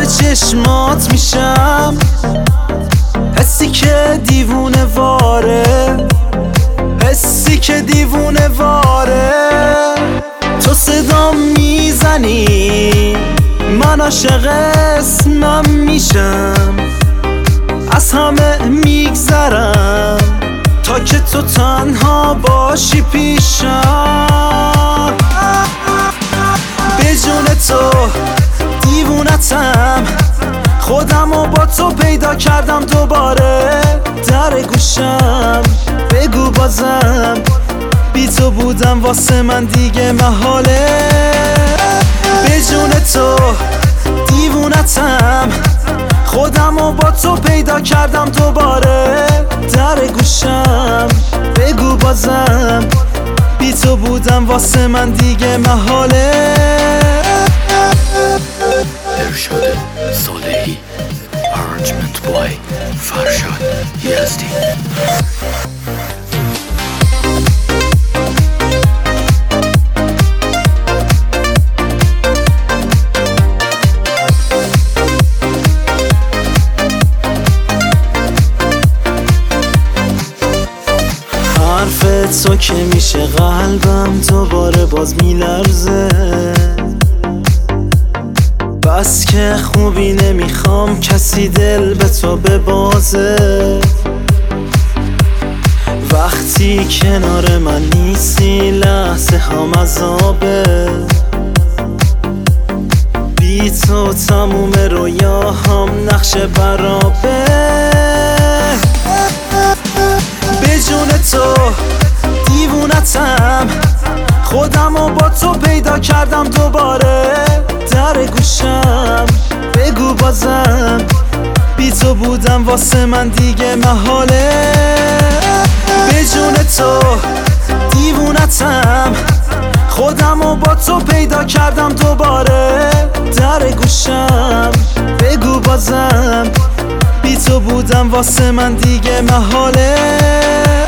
چشمات میشم، حسی که دیوونه واره، حسی که دیوونه واره. تو صدام میزنی من عاشق اسمم میشم، از همه میگذرم تا که تو تنها باشی پیشم. به جون تو دیوونتم، خودمو با تو پیدا کردم دوباره. در گوشم بگو بازم، بی تو بودم واسه من دیگه محاله. به جون تو دیوونتم، خودمو با تو پیدا کردم دوباره. در گوشم بگو بازم، بی تو بودم واسه من دیگه محاله. ارشاد صالحی، arrangement by فرشاد یزدی. حرف تو که میشه قلبم دوباره باز میلرزه، بس که خوبی نمیخوام کسی دل به تو ببازه. وقتی کنار من نیستی لحظه هم عذابه، بی تو تموم رویاهام نقش برابه. به جون تو دیوونتم، خودمو با تو پیدا کردم دوباره. در گوشم بگو بازم، بی تو بودم واسه من دیگه محاله. به جون تو دیوونتم، خودمو با تو پیدا کردم دوباره. در گوشم بگو بازم، بی تو بودم واسه من دیگه محاله.